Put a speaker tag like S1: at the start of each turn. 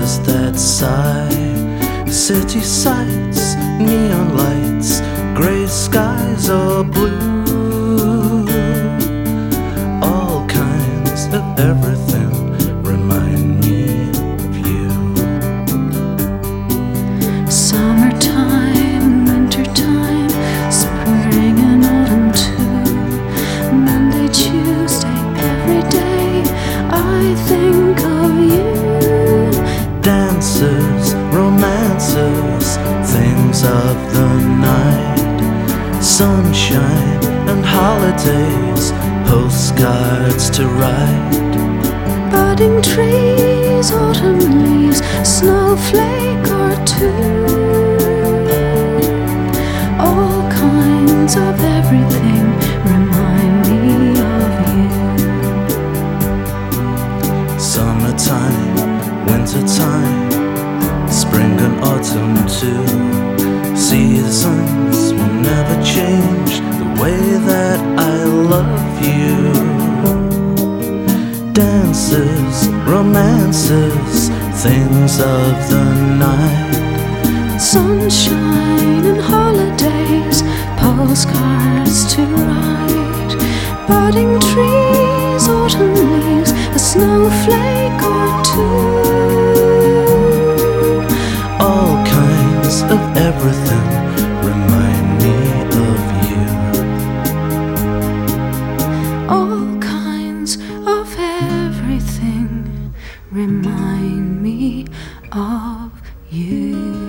S1: tears that sigh, city sights, neon lights, gray skies or blue. All kinds of everything remind me of you.
S2: Summertime, wintertime, spring and autumn too. Monday, Tuesday, every day I think of you.
S1: Dances, romances, things of the night, sunshine and holidays, postcards to write.
S2: Budding trees, autumn leaves, snowflake or two. All kinds of everything remind me of you.
S1: Summertime, wintertime, spring and autumn too. Seasons will never change the way that I love you. Dances, romances, things of the night,
S2: Sunshine and holidays, postcards to write. Budding trees, autumn leaves, a snowflake or two.
S1: all kinds of everything remind me of you.
S2: All kinds of everything remind me of you.